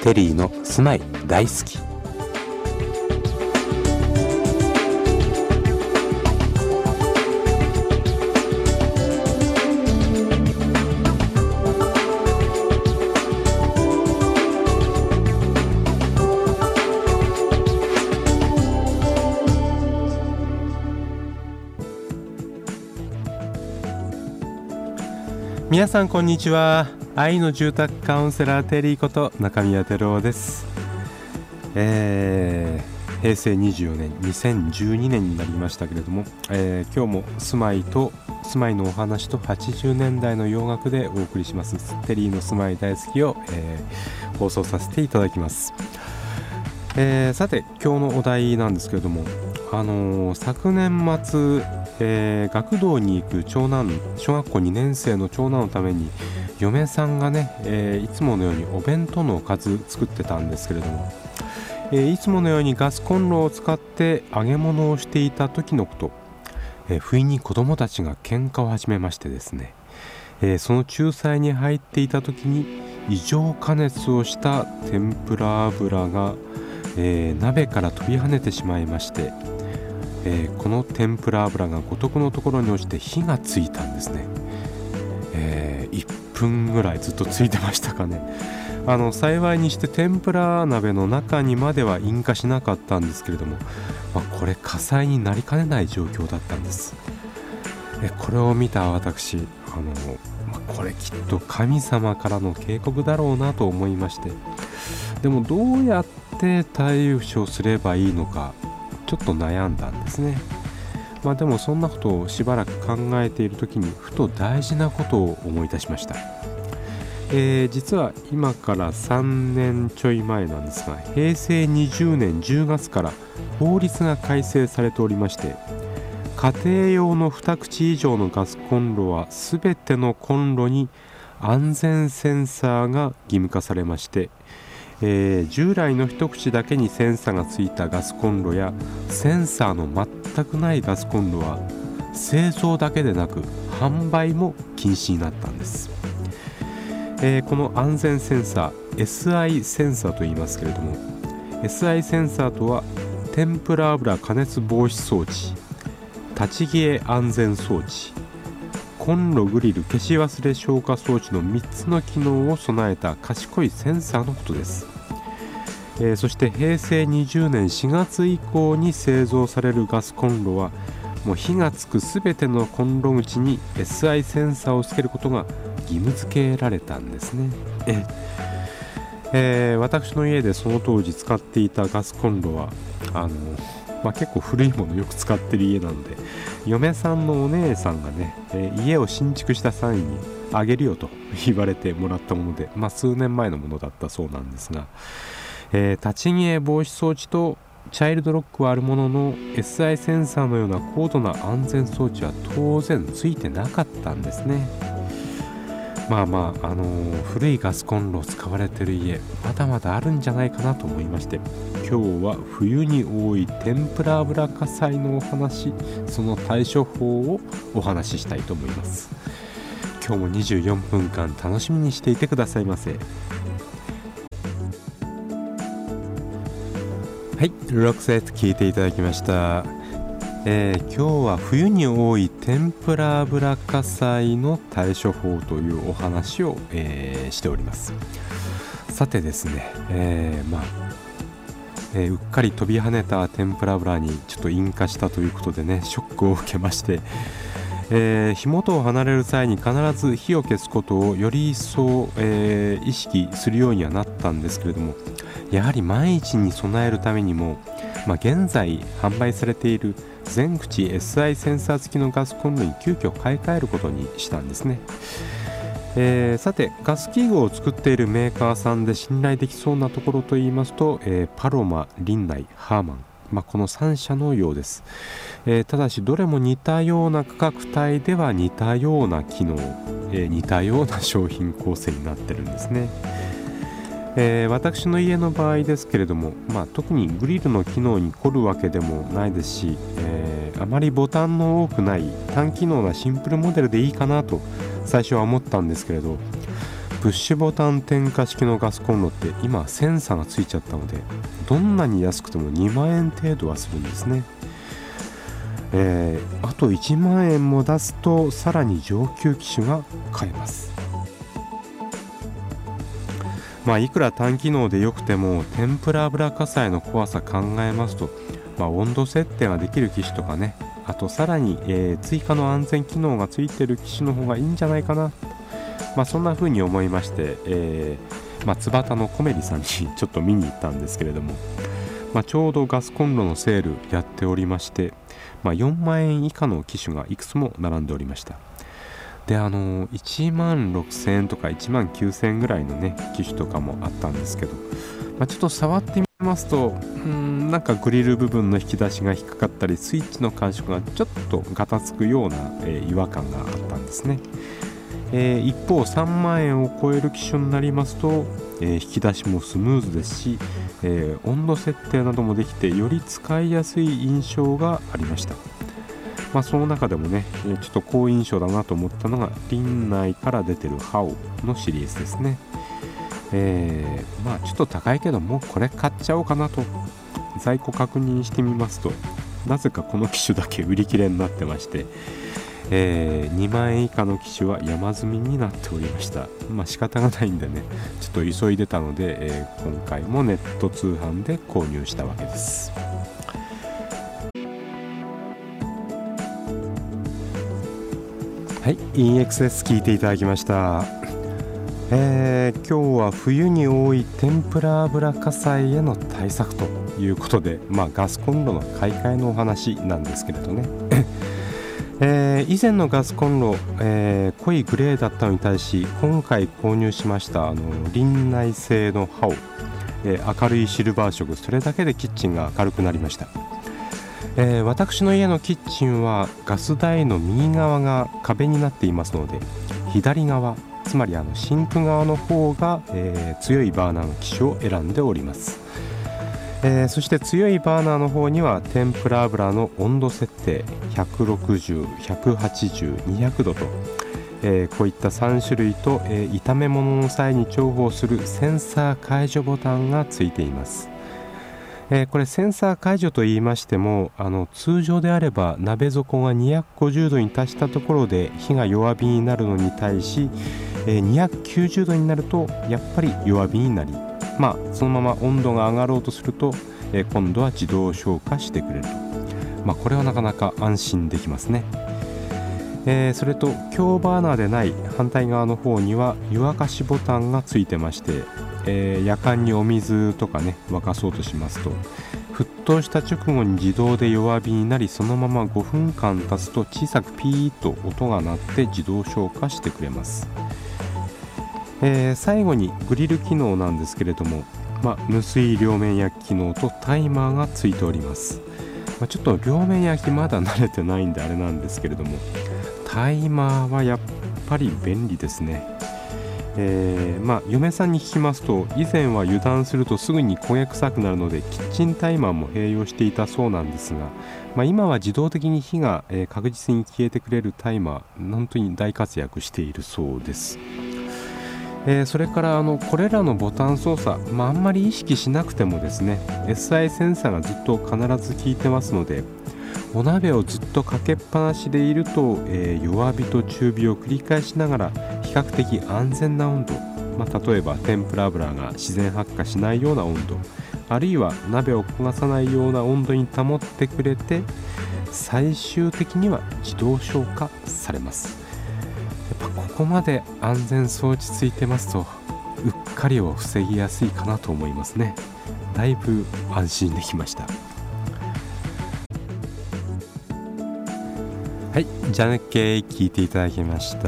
テリーの住まい大好き。皆さんこんにちは。愛の住宅カウンセラーテリーこと中宮照夫です。平成24年2012年になりましたけれども、今日も住まいのお話と80年代の洋楽でお送りしますテリーの住まい大好きを、放送させていただきます。さて今日のお題なんですけれども、昨年末学童に行く長男、小学校2年生の長男のために嫁さんがね、いつものようにお弁当のおかず作ってたんですけれども、いつものようにガスコンロを使って揚げ物をしていた時のこと、不意に子供たちが喧嘩を始めましてですね、その仲裁に入っていた時に異常加熱をした天ぷら油が、鍋から飛び跳ねてしまいまして、この天ぷら油が五徳のところに落ちて火がついたんですね。1分ぐらいずっとついてましたかね。幸いにして天ぷら鍋の中にまでは引火しなかったんですけれども、これ火災になりかねない状況だったんです。これを見た私、これきっと神様からの警告だろうなと思いまして、でもどうやって対処すればいいのかちょっと悩んだんですね。でもそんなことをしばらく考えている時にふと大事なことを思い出しました。実は今から3年ちょい前なんですが、平成20年10月から法律が改正されておりまして、家庭用の2口以上のガスコンロはすべてのコンロに安全センサーが義務化されまして、従来の一口だけにセンサーがついたガスコンロやセンサーの全くないガスコンロは製造だけでなく販売も禁止になったんです。この安全センサー SI センサーと言いますけれども、 SI センサーとは天ぷら油加熱防止装置、立ち消え安全装置、コンログリル消し忘れ消火装置の3つの機能を備えた賢いセンサーのことです。そして平成20年4月以降に製造されるガスコンロはもう火がつくすべてのコンロ口に SI センサーをつけることが義務付けられたんですね。私の家でその当時使っていたガスコンロは結構古いものよく使ってる家なので、嫁さんのお姉さんがね、家を新築した際にあげるよと言われてもらったもので、数年前のものだったそうなんですが、立ち消え防止装置とチャイルドロックはあるものの SI センサーのような高度な安全装置は当然ついてなかったんですね。古いガスコンロを使われている家まだまだあるんじゃないかなと思いまして、今日は冬に多い天ぷら油火災のお話、その対処法をお話ししたいと思います。今日も24分間楽しみにしていてくださいませ。はい、ロックセット聞いていただきました。今日は冬に多い天ぷら油火災の対処法というお話を、しております。さてですね、うっかり飛び跳ねた天ぷら油にちょっと引火したということでね、ショックを受けまして、火元を離れる際に必ず火を消すことをより一層、意識するようにはなったんですけれども、やはり万一に備えるためにも、現在販売されている全口 SI センサー付きのガスコンロに急遽買い替えることにしたんですね。さてガス器具を作っているメーカーさんで信頼できそうなところといいますと、パロマ、リンナイ、ハーマン、この3社のようです。ただしどれも似たような価格帯では似たような機能、似たような商品構成になってるんですね。私の家の場合ですけれども、特にグリルの機能に凝るわけでもないですし、あまりボタンの多くない単機能なシンプルモデルでいいかなと最初は思ったんですけれど、 プッシュボタン点火式のガスコンロって今センサーがついちゃったので、どんなに安くても2万円程度はするんですね。あと1万円も出すとさらに上級機種が買えます。いくら単機能でよくても天ぷら油火災の怖さ考えますと、温度設定ができる機種とかね、あとさらに、追加の安全機能がついてる機種の方がいいんじゃないかな、そんな風に思いまして、津端のコメリさんにちょっと見に行ったんですけれども、ちょうどガスコンロのセールやっておりまして、4万円以下の機種がいくつも並んでおりました。で1万6000円とか1万9000円ぐらいのね機種とかもあったんですけど、ちょっと触ってみますとなんかグリル部分の引き出しが引っかかったり、スイッチの感触がちょっとガタつくような、違和感があったんですね。一方3万円を超える機種になりますと、引き出しもスムーズですし、温度設定などもできてより使いやすい印象がありました。その中でもね、ちょっと好印象だなと思ったのがリンナイから出てるハオのシリーズですね。ちょっと高いけどもうこれ買っちゃおうかなと在庫確認してみますと、なぜかこの機種だけ売り切れになってまして、2万円以下の機種は山積みになっておりました。仕方がないんでね、ちょっと急いでたので、今回もネット通販で購入したわけです。はい、EXS 聞いていただきました。今日は冬に多い天ぷら油火災への対策ということで、ガスコンロの買い替えのお話なんですけれどね以前のガスコンロ、濃いグレーだったのに対し今回購入しましたリンナイ製のハオ、明るいシルバー色、それだけでキッチンが明るくなりました。私の家のキッチンはガス台の右側が壁になっていますので、左側、つまりシンク側の方が、強いバーナーの機種を選んでおります。そして強いバーナーの方には天ぷら油の温度設定160、180、200度と、こういった3種類と、炒め物の際に重宝するセンサー解除ボタンがついています。これセンサー解除と言いましても、通常であれば鍋底が250度に達したところで火が弱火になるのに対し、290度になるとやっぱり弱火になり、そのまま温度が上がろうとすると、今度は自動消火してくれると、これはなかなか安心できますね。それと強バーナーでない反対側の方には湯沸かしボタンがついてまして、夜間にお水とかね沸かそうとしますと、沸騰した直後に自動で弱火になり、そのまま5分間経つと小さくピーッと音が鳴って自動消火してくれます。最後にグリル機能なんですけれども、無水両面焼き機能とタイマーがついております。ちょっと両面焼きまだ慣れてないんであれなんですけれども、タイマーはやっぱり便利ですね。嫁さんに聞きますと、以前は油断するとすぐに焦げ臭くなるのでキッチンタイマーも併用していたそうなんですが、今は自動的に火が、確実に消えてくれるタイマー、本当に大活躍しているそうです。それからこれらのボタン操作、あんまり意識しなくてもですね、 SI センサーがずっと必ず効いてますので、お鍋をずっとかけっぱなしでいると、弱火と中火を繰り返しながら比較的安全な温度、例えば天ぷら油が自然発火しないような温度、あるいは鍋を焦がさないような温度に保ってくれて、最終的には自動消火されます。やっぱここまで安全装置ついてますと、うっかりを防ぎやすいかなと思いますね。だいぶ安心できました。はい、じゃねっけ聞いていただきました。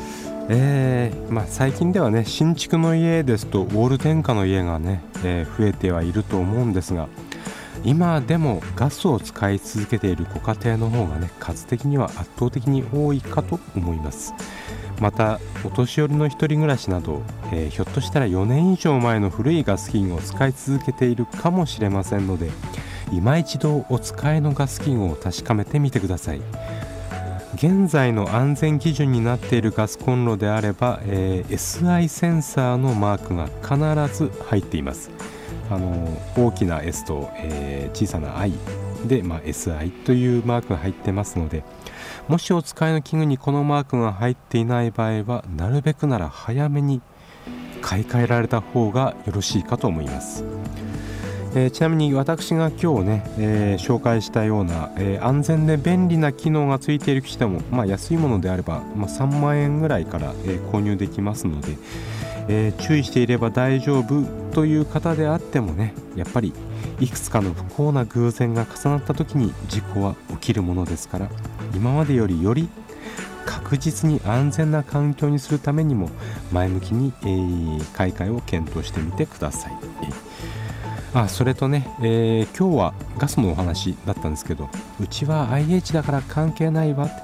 最近ではね、新築の家ですとウォール電化の家がね、増えてはいると思うんですが、今でもガスを使い続けているご家庭の方がね、数的には圧倒的に多いかと思います。またお年寄りの一人暮らしなど、ひょっとしたら4年以上前の古いガス器具を使い続けているかもしれませんので、今一度お使いのガス器具を確かめてみてください。 現在の安全基準になっているガスコンロであれば、SI センサーのマークが必ず入っています。大きな S と、小さな I で、SI というマークが入ってますので、もしお使いの器具にこのマークが入っていない場合は、なるべくなら早めに買い替えられた方がよろしいかと思います。ちなみに私が今日ね、紹介したような、安全で便利な機能がついている機種でも、安いものであれば、3万円ぐらいから、購入できますので、注意していれば大丈夫という方であってもね、やっぱりいくつかの不幸な偶然が重なった時に事故は起きるものですから、今までより確実に安全な環境にするためにも前向きに、買い替えを検討してみてください。それとね、今日はガスのお話だったんですけど、うちは IH だから関係ないわって、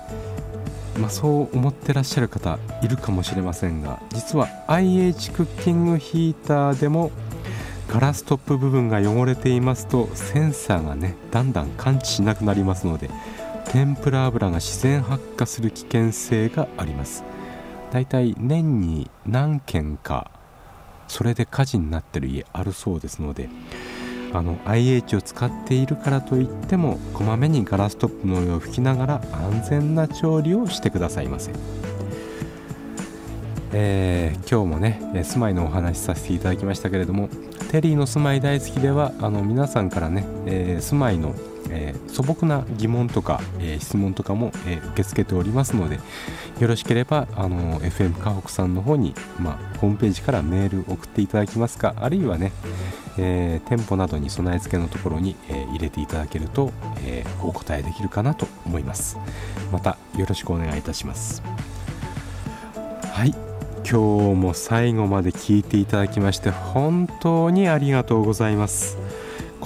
そう思ってらっしゃる方いるかもしれませんが、実は IH クッキングヒーターでもガラストップ部分が汚れていますと、センサーがねだんだん感知しなくなりますので、天ぷら油が自然発火する危険性があります。だいたい年に何件かそれで火事になってる家あるそうですので、IH を使っているからといってもこまめにガラストップの上を拭きながら安全な調理をしてくださいませ。今日もね住まいのお話しさせていただきましたけれども、テリーの住まい大好きでは皆さんからね、住まいの素朴な疑問とか、質問とかも、受け付けておりますので、よろしければFM 河北さんの方に、ホームページからメール送っていただきますか、あるいはね、店舗などに備え付けのところに、入れていただけると、お答えできるかなと思います。またよろしくお願いいたします。はい、今日も最後まで聞いていただきまして本当にありがとうございます。